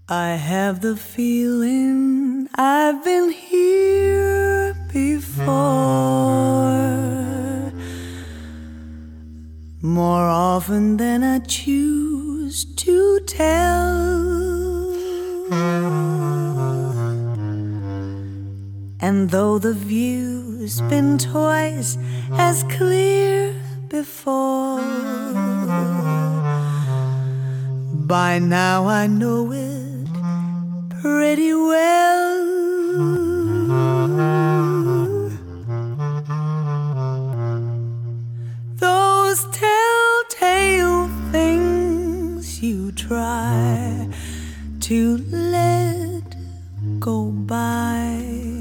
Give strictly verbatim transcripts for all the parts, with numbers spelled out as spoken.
I have the feeling I've been here before, more often than I choose to tell. And though the view's been twice as clear before, by now I know it pretty well. Those telltale things you try to let go by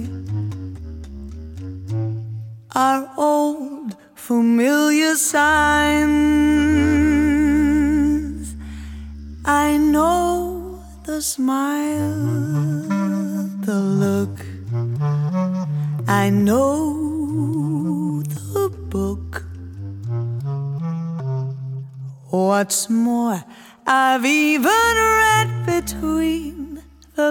are old familiar signs. I know the smile, the look, I know the book. What's more, I've even read between the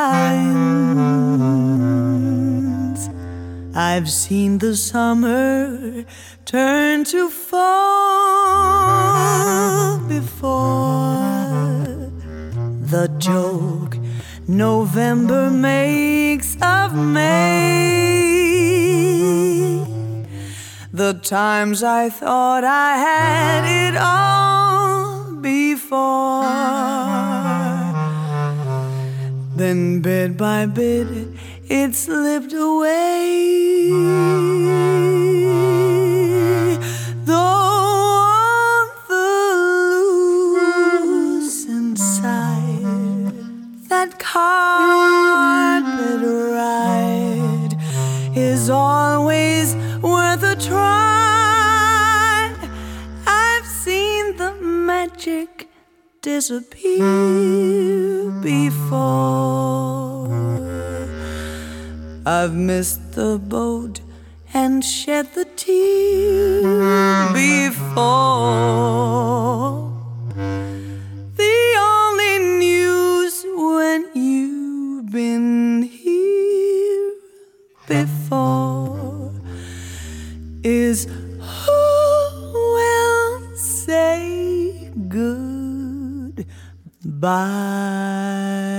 lines. I've seen the summer turn to fall before the joke November makes of May. The times I thought I had it all before, then bit by bit it slipped away. Though on the loose inside, that carpet ride is always worth a try. I've seen the magic disappear before. I've missed the boat and shed the tear before. The only news when you've been here before is who will say goodbye.